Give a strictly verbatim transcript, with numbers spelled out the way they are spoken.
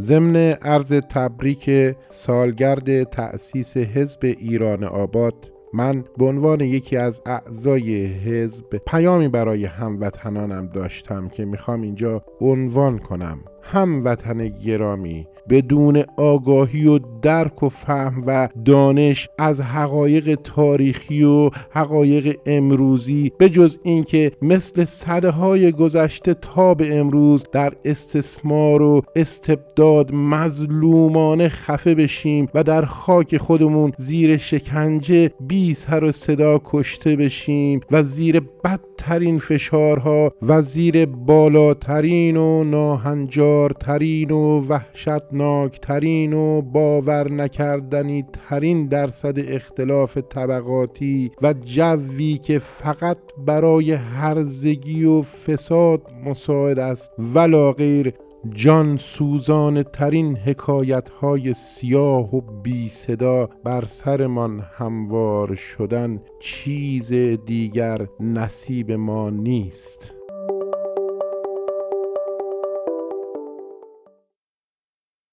ضمن عرض تبریک سالگرد تأسیس حزب ایران آباد، من به عنوان یکی از اعضای حزب پیامی برای هموطنانم داشتم که میخوام اینجا عنوان کنم. هموطن گرامی، بدون آگاهی و درک و فهم و دانش از حقایق تاریخی و حقایق امروزی، به جز این که مثل سده‌های گذشته تا به امروز در استثمار و استبداد مظلومانه خفه بشیم و در خاک خودمون زیر شکنجه بی سر و صدا کشته بشیم و زیر بدترین فشارها و زیر بالاترین و ناهنجارترین و وحشتناکترین و باور نکردنی ترین درصد اختلاف طبقاتی و جوی که فقط برای هرزگی و فساد مساعد است ولا غیر، جان سوزان ترین حکایت های سیاه و بی صدا بر سرمان هموار شدن چیز دیگر نصیب ما نیست.